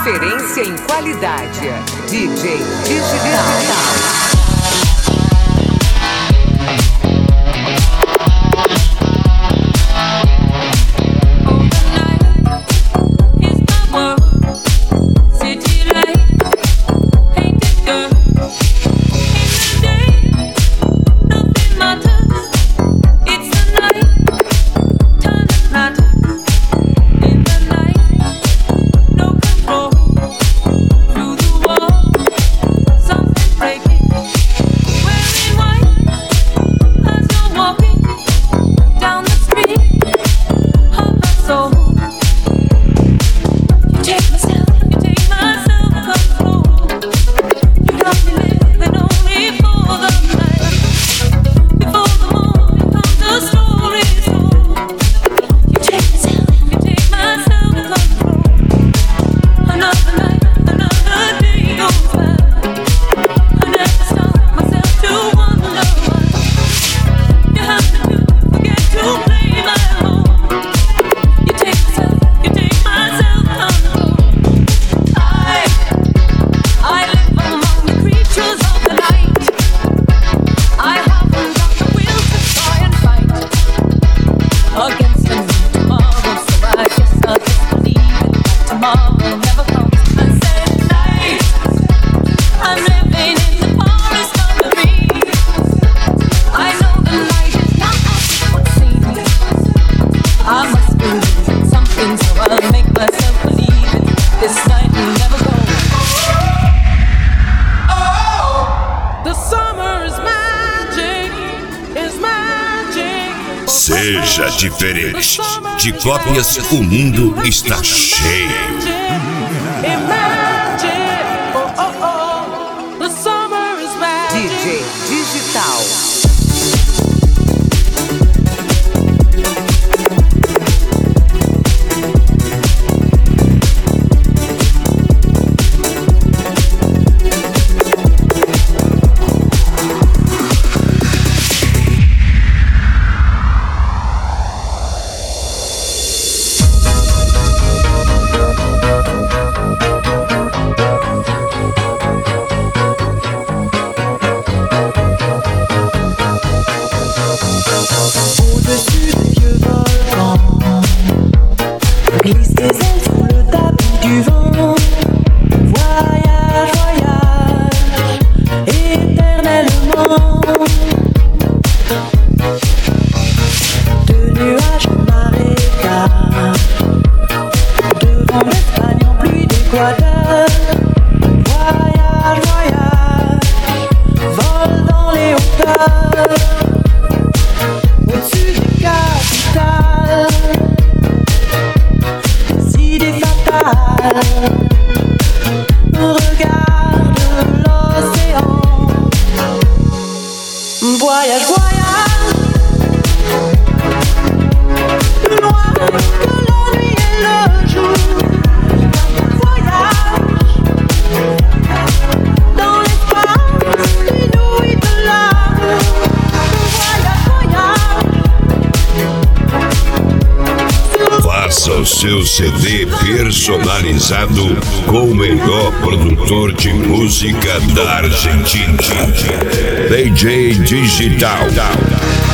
Referência em qualidade. DJ Digital. Seja diferente. De cópias, o mundo está cheio. DJ Digital. Au-dessus des vieux volcans, glisse tes ailes sous le tapis du vent. Voyage, voyage, éternellement. De nuages en marécage, devant l'Espagne en pluie d'Équateur. Voyage, voyage, vol dans les hauteurs. Au-dessus des capitales, des idées fatales. Regarde l'océan. Voyage, voyage, plus loin que la nuit et le jour. Voyage dans l'espace inouï de l'amour. Faça o seu CD personalizado com o melhor produtor de música da Argentina. DJ Digital.